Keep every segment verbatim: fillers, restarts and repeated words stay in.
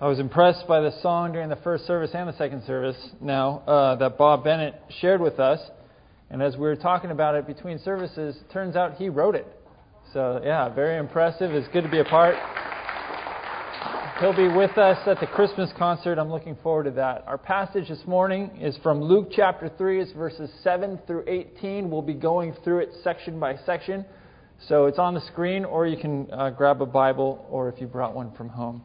I was impressed by the song during the first service and the second service now uh, that Bob Bennett shared with us. And as we were talking about it between services, it turns out he wrote it. So yeah, very impressive. It's good to be a part. He'll be with us at the Christmas concert. I'm looking forward to that. Our passage this morning is from Luke chapter three. It's verses seven through eighteen. We'll be going through it section by section. So it's on the screen, or you can uh, grab a Bible, or if you brought one from home.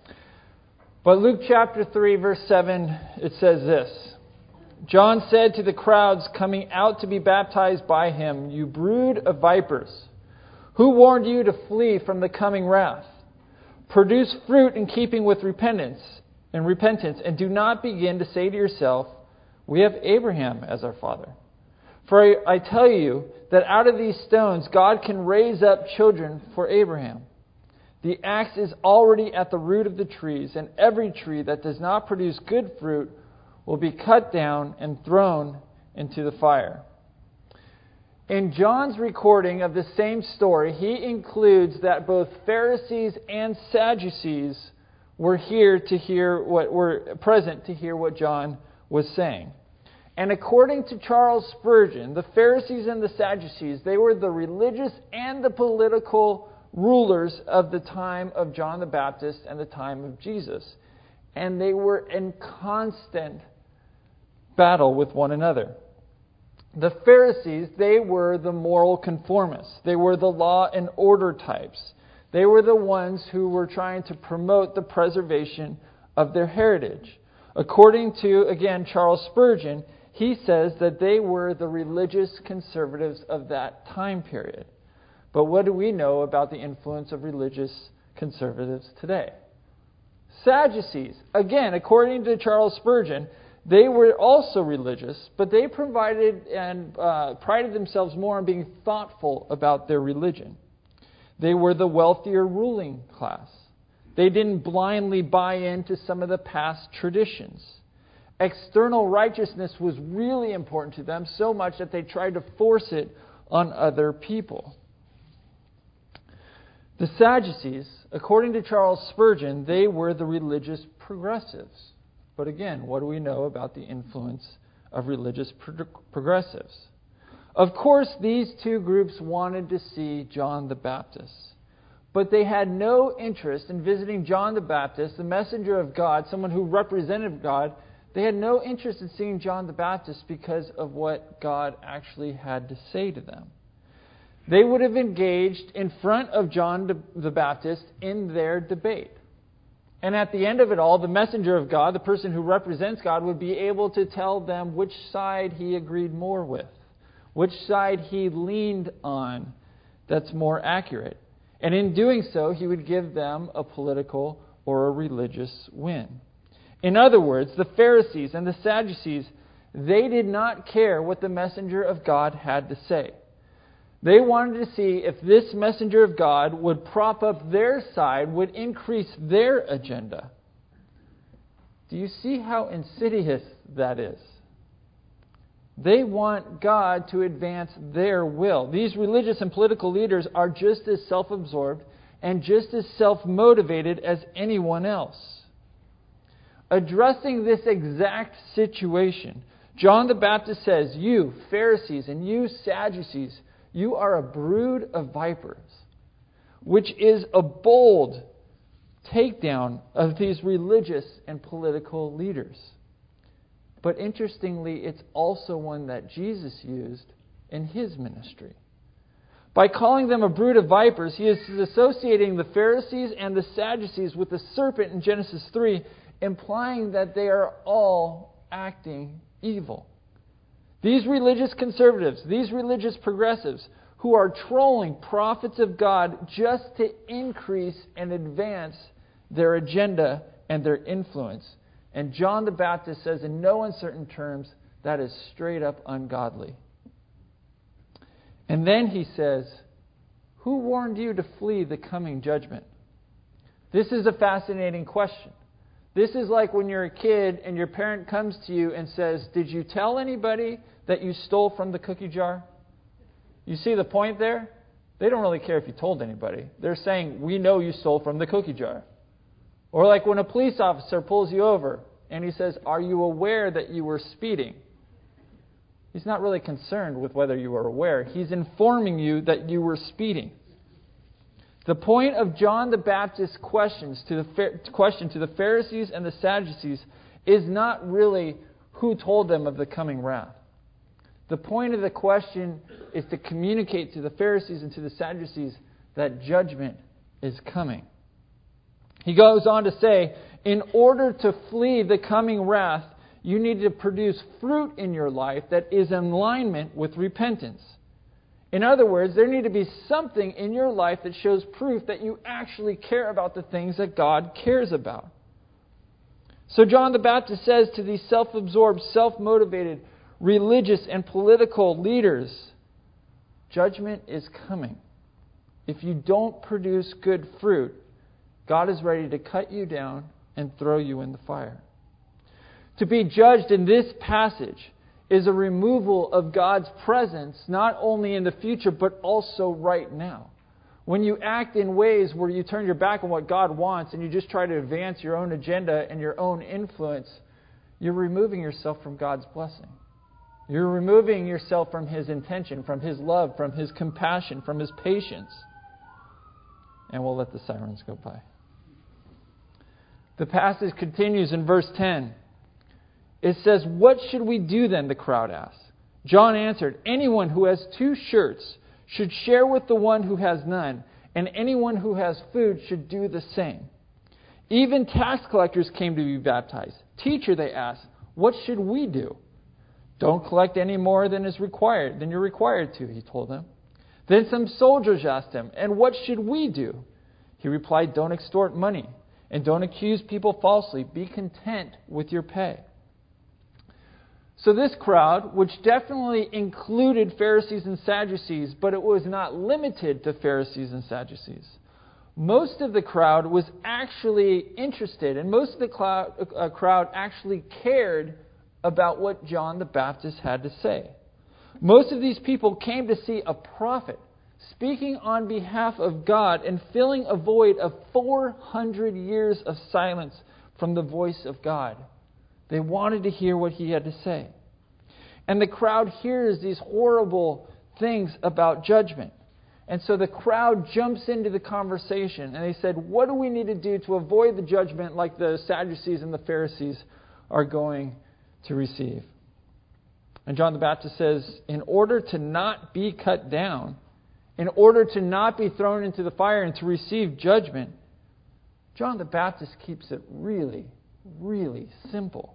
But Luke chapter three, verse seven, it says this. John said to the crowds coming out to be baptized by him, "You brood of vipers, who warned you to flee from the coming wrath? Produce fruit in keeping with repentance and repentance, and do not begin to say to yourself, 'We have Abraham as our father.' For I, I tell you that out of these stones God can raise up children for Abraham. The axe is already at the root of the trees, and every tree that does not produce good fruit will be cut down and thrown into the fire." In John's recording of the same story, he includes that both Pharisees and Sadducees were here to hear what were present to hear what John was saying. And according to Charles Spurgeon, the Pharisees and the Sadducees, they were the religious and the political rulers of the time of John the Baptist and the time of Jesus. And they were in constant battle with one another. The Pharisees, they were the moral conformists. They were the law and order types. They were the ones who were trying to promote the preservation of their heritage. According to, again, Charles Spurgeon, he says that they were the religious conservatives of that time period. But what do we know about the influence of religious conservatives today? Sadducees, again, according to Charles Spurgeon, they were also religious, but they provided and uh, prided themselves more on being thoughtful about their religion. They were the wealthier ruling class. They didn't blindly buy into some of the past traditions. External righteousness was really important to them, so much that they tried to force it on other people. The Sadducees, according to Charles Spurgeon, they were the religious progressives. But again, what do we know about the influence of religious pro- progressives? Of course, these two groups wanted to see John the Baptist. But they had no interest in visiting John the Baptist, the messenger of God, someone who represented God. They had no interest in seeing John the Baptist because of what God actually had to say to them. They would have engaged in front of John the Baptist in their debate. And at the end of it all, the messenger of God, the person who represents God, would be able to tell them which side he agreed more with, which side he leaned on that's more accurate. And in doing so, he would give them a political or a religious win. In other words, the Pharisees and the Sadducees, they did not care what the messenger of God had to say. They wanted to see if this messenger of God would prop up their side, would increase their agenda. Do you see how insidious that is? They want God to advance their will. These religious and political leaders are just as self-absorbed and just as self-motivated as anyone else. Addressing this exact situation, John the Baptist says, "You, Pharisees, and you, Sadducees, you are a brood of vipers," which is a bold takedown of these religious and political leaders. But interestingly, it's also one that Jesus used in his ministry. By calling them a brood of vipers, he is associating the Pharisees and the Sadducees with the serpent in Genesis three, implying that they are all acting evil. These religious conservatives, these religious progressives, who are trolling prophets of God just to increase and advance their agenda and their influence. And John the Baptist says in no uncertain terms, that is straight up ungodly. And then he says, "Who warned you to flee the coming judgment?" This is a fascinating question. This is like when you're a kid and your parent comes to you and says, "Did you tell anybody that you stole from the cookie jar?" You see the point there? They don't really care if you told anybody. They're saying, "We know you stole from the cookie jar." Or like when a police officer pulls you over and he says, "Are you aware that you were speeding?" He's not really concerned with whether you are aware. He's informing you that you were speeding. The point of John the Baptist's questions to the question to the Pharisees and the Sadducees is not really who told them of the coming wrath. The point of the question is to communicate to the Pharisees and to the Sadducees that judgment is coming. He goes on to say, in order to flee the coming wrath, you need to produce fruit in your life that is in alignment with repentance. In other words, there need to be something in your life that shows proof that you actually care about the things that God cares about. So John the Baptist says to these self-absorbed, self-motivated, religious and political leaders, judgment is coming. If you don't produce good fruit, God is ready to cut you down and throw you in the fire. To be judged in this passage is a removal of God's presence, not only in the future, but also right now. When you act in ways where you turn your back on what God wants and you just try to advance your own agenda and your own influence, you're removing yourself from God's blessing. You're removing yourself from His intention, from His love, from His compassion, from His patience. And we'll let the sirens go by. The passage continues in verse ten. It says, "What should we do then?" the crowd asked. John answered, "Anyone who has two shirts should share with the one who has none, and anyone who has food should do the same." Even tax collectors came to be baptized. "Teacher," they asked, "what should we do?" "Don't collect any more than is required, than you're required to," he told them. Then some soldiers asked him, "And what should we do?" He replied, "Don't extort money, and don't accuse people falsely. Be content with your pay." So this crowd, which definitely included Pharisees and Sadducees, but it was not limited to Pharisees and Sadducees, most of the crowd was actually interested, and most of the cloud, uh, crowd actually cared about what John the Baptist had to say. Most of these people came to see a prophet speaking on behalf of God and filling a void of four hundred years of silence from the voice of God. They wanted to hear what he had to say. And the crowd hears these horrible things about judgment. And so the crowd jumps into the conversation and they said, what do we need to do to avoid the judgment like the Sadducees and the Pharisees are going to receive? And John the Baptist says, in order to not be cut down, in order to not be thrown into the fire and to receive judgment, John the Baptist keeps it really, really simple.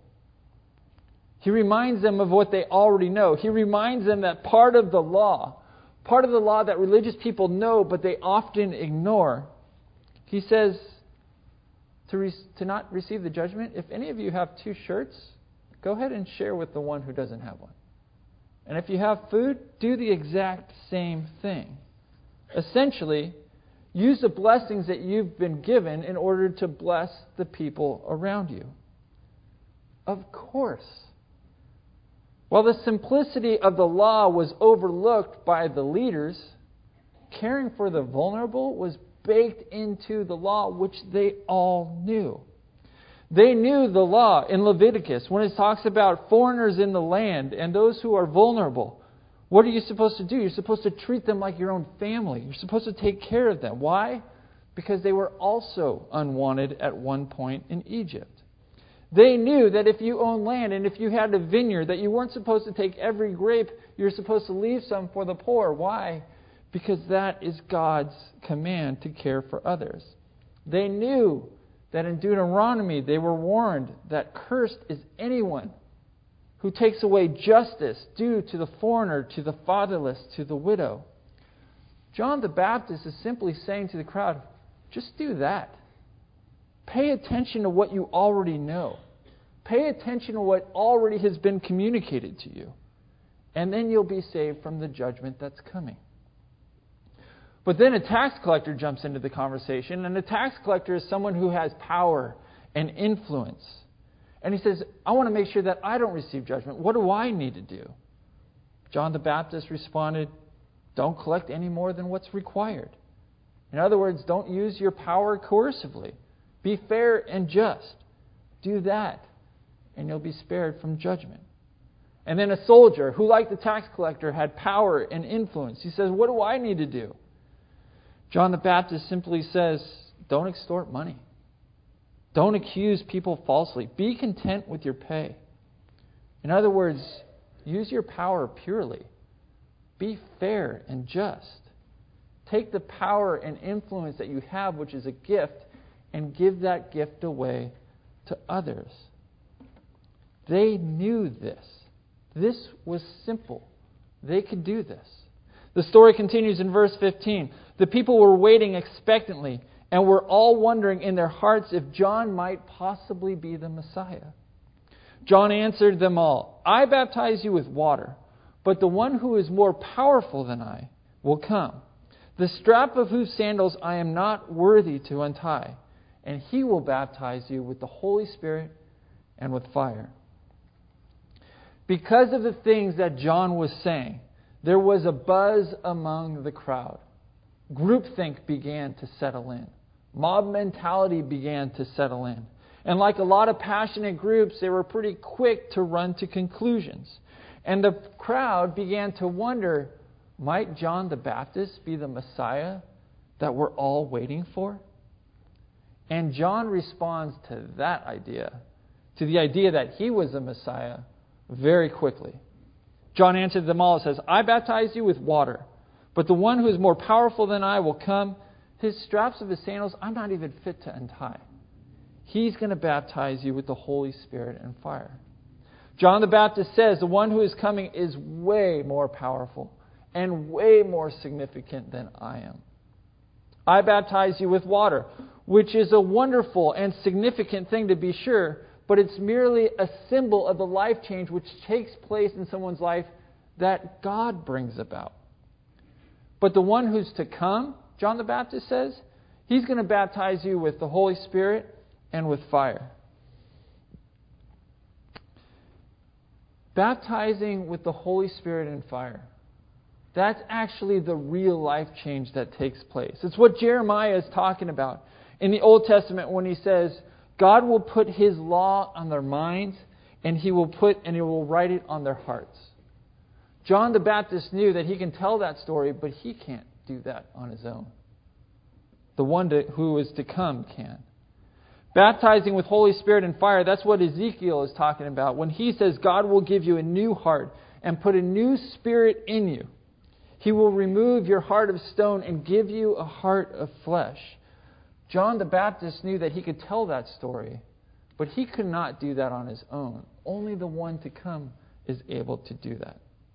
He reminds them of what they already know. He reminds them that part of the law, part of the law that religious people know but they often ignore, he says to, re- to not receive the judgment, if any of you have two shirts, go ahead and share with the one who doesn't have one. And if you have food, do the exact same thing. Essentially, use the blessings that you've been given in order to bless the people around you. Of course. While the simplicity of the law was overlooked by the leaders, caring for the vulnerable was baked into the law, which they all knew. They knew the law in Leviticus when it talks about foreigners in the land and those who are vulnerable. What are you supposed to do? You're supposed to treat them like your own family. You're supposed to take care of them. Why? Because they were also unwanted at one point in Egypt. They knew that if you owned land and if you had a vineyard, that you weren't supposed to take every grape. You're supposed to leave some for the poor. Why? Because that is God's command to care for others. They knew that in Deuteronomy they were warned that cursed is anyone who takes away justice due to the foreigner, to the fatherless, to the widow. John the Baptist is simply saying to the crowd, just do that. Pay attention to what you already know. Pay attention to what already has been communicated to you. And then you'll be saved from the judgment that's coming. But then a tax collector jumps into the conversation, and a tax collector is someone who has power and influence. And he says, I want to make sure that I don't receive judgment. What do I need to do? John the Baptist responded, don't collect any more than what's required. In other words, don't use your power coercively. Be fair and just. Do that, and you'll be spared from judgment. And then a soldier who, like the tax collector, had power and influence. He says, what do I need to do? John the Baptist simply says, don't extort money. Don't accuse people falsely. Be content with your pay. In other words, use your power purely. Be fair and just. Take the power and influence that you have, which is a gift, and give that gift away to others. They knew this. This was simple. They could do this. The story continues in verse fifteen. The people were waiting expectantly and were all wondering in their hearts if John might possibly be the Messiah. John answered them all, I baptize you with water, but the one who is more powerful than I will come, the strap of whose sandals I am not worthy to untie, and he will baptize you with the Holy Spirit and with fire. Because of the things that John was saying, there was a buzz among the crowd. Groupthink began to settle in. Mob mentality began to settle in. And like a lot of passionate groups, they were pretty quick to run to conclusions. And the crowd began to wonder, might John the Baptist be the Messiah that we're all waiting for? And John responds to that idea, to the idea that he was the Messiah, very quickly. John answered them all and says, I baptize you with water, but the one who is more powerful than I will come. His straps of his sandals I'm not even fit to untie. He's going to baptize you with the Holy Spirit and fire. John the Baptist says the one who is coming is way more powerful and way more significant than I am. I baptize you with water, which is a wonderful and significant thing to be sure, but it's merely a symbol of the life change which takes place in someone's life that God brings about. But the one who's to come, John the Baptist says, he's going to baptize you with the Holy Spirit and with fire. Baptizing with the Holy Spirit and fire. That's actually the real life change that takes place. It's what Jeremiah is talking about in the Old Testament when he says, God will put His law on their minds, and He will put and He will write it on their hearts. John the Baptist knew that he can tell that story, but he can't do that on his own. The one to, who is to come can. Baptizing with Holy Spirit and fire, that's what Ezekiel is talking about when he says God will give you a new heart and put a new spirit in you. He will remove your heart of stone and give you a heart of flesh. John the Baptist knew that he could tell that story, but he could not do that on his own. Only the one to come is able to do that.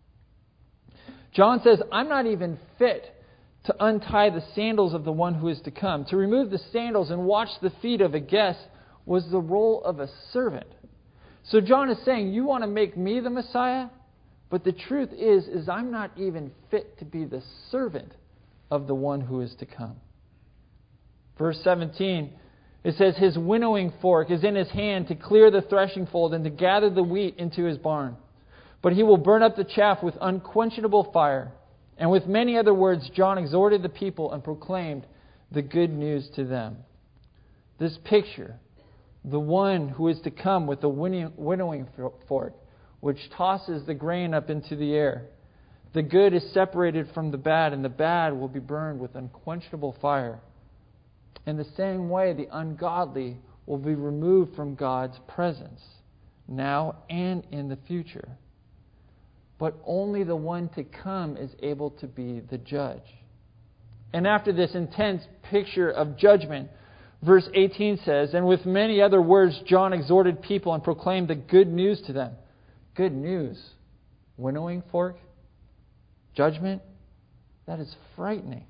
John says, I'm not even fit to untie the sandals of the one who is to come. To remove the sandals and wash the feet of a guest was the role of a servant. So John is saying, you want to make me the Messiah? But the truth is, is I'm not even fit to be the servant of the one who is to come. Verse seventeen, it says, his winnowing fork is in his hand to clear the threshing fold and to gather the wheat into his barn. But he will burn up the chaff with unquenchable fire. And with many other words, John exhorted the people and proclaimed the good news to them. This picture, the one who is to come with the winnowing fork, which tosses the grain up into the air. The good is separated from the bad, and the bad will be burned with unquenchable fire. In the same way, the ungodly will be removed from God's presence, now and in the future. But only the one to come is able to be the judge. And after this intense picture of judgment, verse eighteen says, and with many other words, John exhorted people and proclaimed the good news to them. Good news. Winnowing fork? Judgment? That is frightening.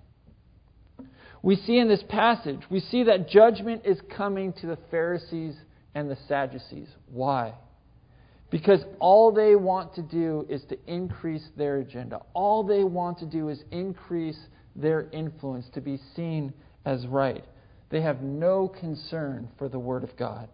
We see in this passage, we see that judgment is coming to the Pharisees and the Sadducees. Why? Because all they want to do is to increase their agenda. All they want to do is increase their influence to be seen as right. They have no concern for the Word of God.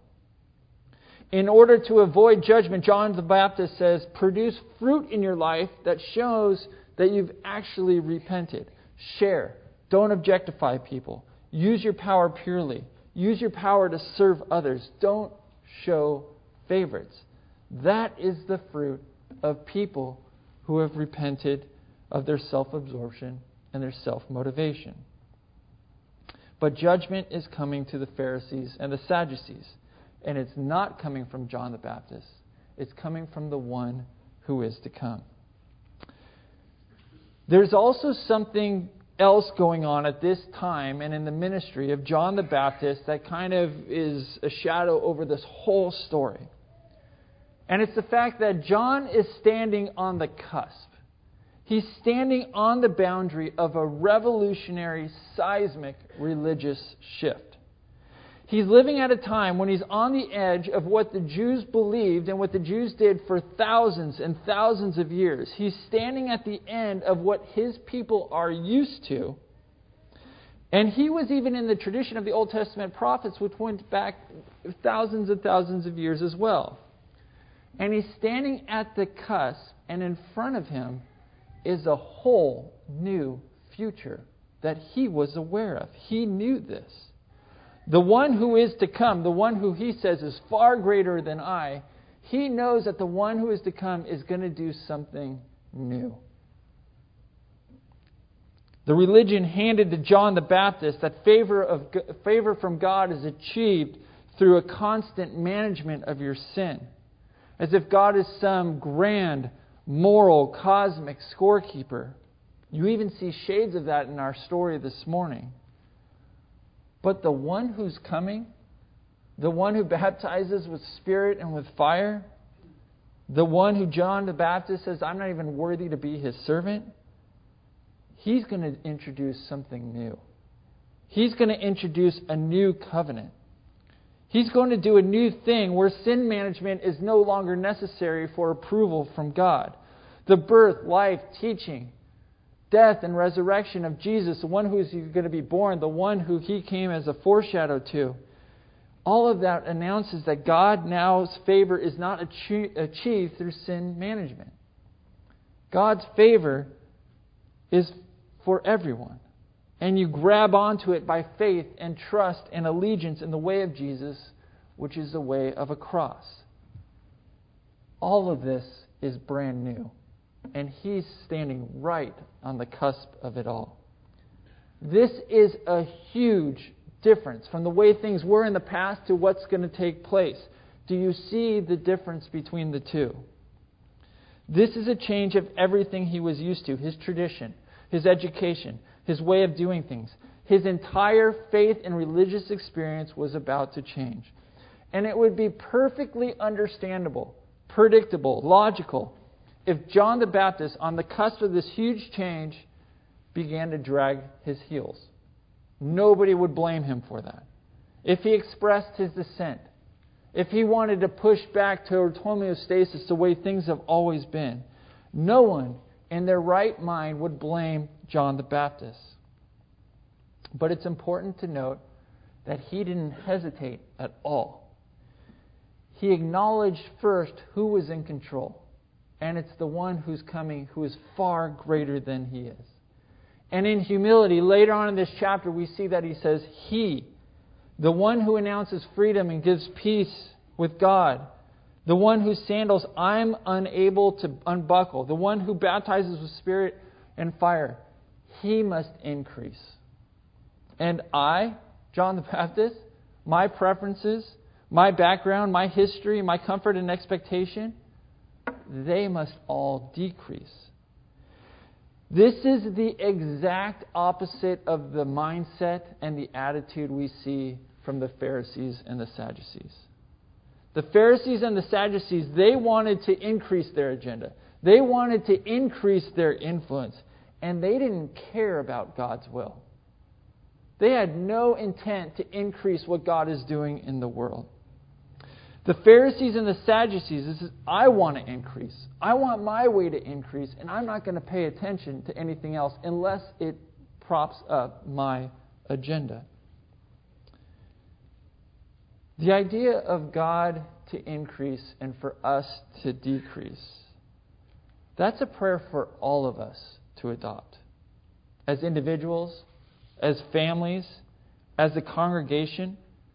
In order to avoid judgment, John the Baptist says, produce fruit in your life that shows that you've actually repented. Share. Don't objectify people. Use your power purely. Use your power to serve others. Don't show favorites. That is the fruit of people who have repented of their self-absorption and their self-motivation. But judgment is coming to the Pharisees and the Sadducees. And it's not coming from John the Baptist. It's coming from the one who is to come. There's also something else going on at this time and in the ministry of John the Baptist that kind of is a shadow over this whole story. And it's the fact that John is standing on the cusp. He's standing on the boundary of a revolutionary, seismic religious shift. He's living at a time when he's on the edge of what the Jews believed and what the Jews did for thousands and thousands of years. He's standing at the end of what his people are used to. And he was even in the tradition of the Old Testament prophets, which went back thousands and thousands of years as well. And he's standing at the cusp, and in front of him is a whole new future that he was aware of. He knew this. The one who is to come, the one who he says is far greater than I, he knows that the one who is to come is going to do something new. The religion handed to John the Baptist that favor of favor from God is achieved through a constant management of your sin. As if God is some grand, moral, cosmic scorekeeper. You even see shades of that in our story this morning. But the one who's coming, the one who baptizes with Spirit and with fire, the one who John the Baptist says, I'm not even worthy to be his servant, he's going to introduce something new. He's going to introduce a new covenant. He's going to do a new thing where sin management is no longer necessary for approval from God. The birth, life, teaching, death and resurrection of Jesus, the one who is going to be born, the one who he came as a foreshadow to. All of that announces that God now's favor is not achieved through sin management. God's favor is for everyone. And you grab onto it by faith and trust and allegiance in the way of Jesus, which is the way of a cross. All of this is brand new. And he's standing right on the cusp of it all. This is a huge difference from the way things were in the past to what's going to take place. Do you see the difference between the two? This is a change of everything he was used to. His tradition, his education, his way of doing things. His entire faith and religious experience was about to change. And it would be perfectly understandable, predictable, logical, if John the Baptist, on the cusp of this huge change, began to drag his heels. Nobody would blame him for that. If he expressed his dissent, if he wanted to push back to homeostasis the way things have always been, no one in their right mind would blame John the Baptist. But it's important to note that he didn't hesitate at all. He acknowledged first who was in control. And it's the one who's coming who is far greater than he is. And in humility, later on in this chapter, we see that he says, He, the one who announces freedom and gives peace with God, the one whose sandals I'm unable to unbuckle, the one who baptizes with Spirit and fire, he must increase. And I, John the Baptist, my preferences, my background, my history, my comfort and expectation, they must all decrease. This is the exact opposite of the mindset and the attitude we see from the Pharisees and the Sadducees. The Pharisees and the Sadducees, they wanted to increase their agenda. They wanted to increase their influence. And they didn't care about God's will. They had no intent to increase what God is doing in the world. The Pharisees and the Sadducees, this is, I want to increase. I want my way to increase, and I'm not going to pay attention to anything else unless it props up my agenda. The idea of God to increase and for us to decrease, that's a prayer for all of us to adopt. As individuals, as families, as a congregation,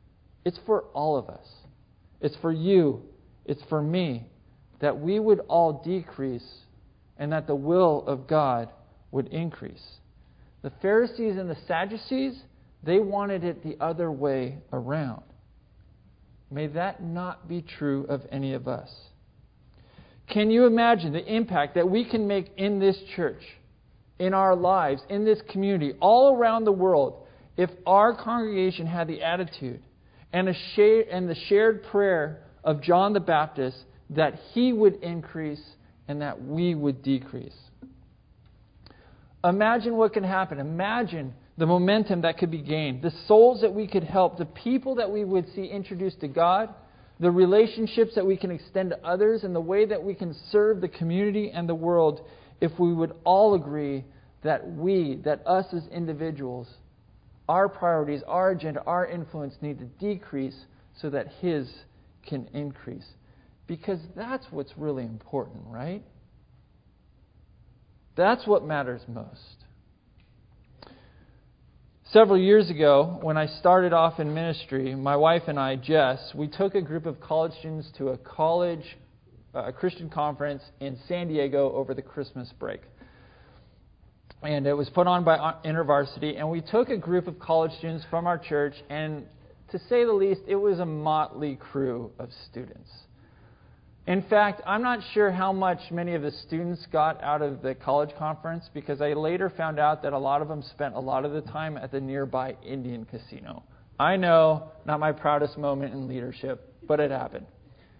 It's for all of us. It's for you. It's for me. That we would all decrease and that the will of God would increase. The Pharisees and the Sadducees, they wanted it the other way around. May that not be true of any of us. Can you imagine the impact that we can make in this church, in our lives, in this community, all around the world, if our congregation had the attitude and, a share, and the shared prayer of John the Baptist that he would increase and that we would decrease? Imagine what can happen. Imagine the momentum that could be gained, the souls that we could help, the people that we would see introduced to God, the relationships that we can extend to others, and the way that we can serve the community and the world if we would all agree that we, that us as individuals, our priorities, our agenda, our influence need to decrease so that His can increase. Because that's what's really important, right? That's what matters most. Several years ago, when I started off in ministry, my wife and I, Jess, we took a group of college students to a college, uh, a Christian conference in San Diego over the Christmas break. And it was put on by InterVarsity, and we took a group of college students from our church, and to say the least, it was a motley crew of students. In fact, I'm not sure how much many of the students got out of the college conference, because I later found out that a lot of them spent a lot of the time at the nearby Indian casino. I know, not my proudest moment in leadership, but it happened.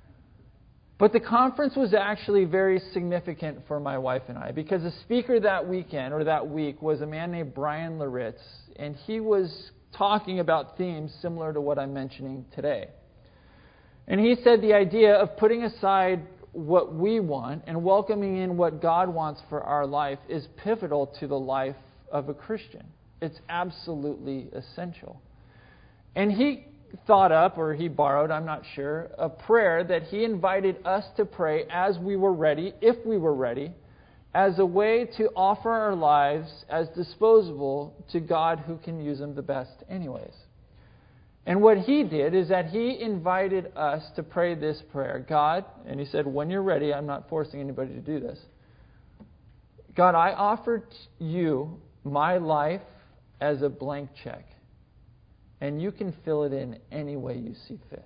But the conference was actually very significant for my wife and I, because the speaker that weekend, or that week, was a man named Bryan Loritts, and he was talking about themes similar to what I'm mentioning today. And he said the idea of putting aside what we want and welcoming in what God wants for our life is pivotal to the life of a Christian. It's absolutely essential. And he thought up, or he borrowed, I'm not sure, a prayer that he invited us to pray as we were ready, if we were ready, as a way to offer our lives as disposable to God who can use them the best anyways. And what he did is that he invited us to pray this prayer. God, and he said, when you're ready, I'm not forcing anybody to do this. God, I offer you my life as a blank check, and you can fill it in any way you see fit.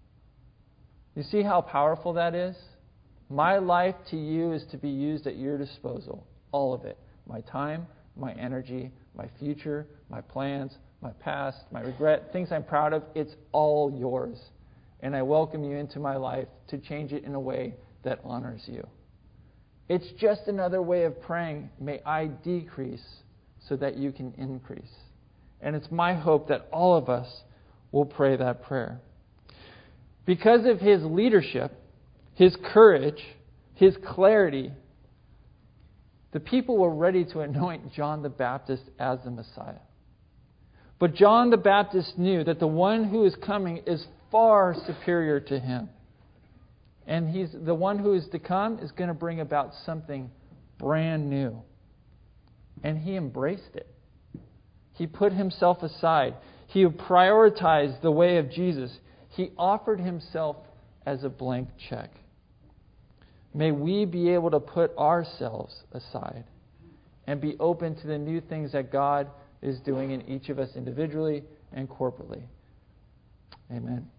You see how powerful that is? My life to you is to be used at your disposal. All of it. My time, my energy, my future, my plans, my past, my regret, things I'm proud of, it's all yours. And I welcome you into my life to change it in a way that honors you. It's just another way of praying, may I decrease so that you can increase. And it's my hope that all of us will pray that prayer. Because of his leadership, his courage, his clarity, the people were ready to anoint John the Baptist as the Messiah. But John the Baptist knew that the one who is coming is far superior to him. And he's the one who is to come is going to bring about something brand new. And he embraced it. He put himself aside. He prioritized the way of Jesus. He offered himself as a blank check. May we be able to put ourselves aside and be open to the new things that God is doing in each of us individually and corporately. Amen.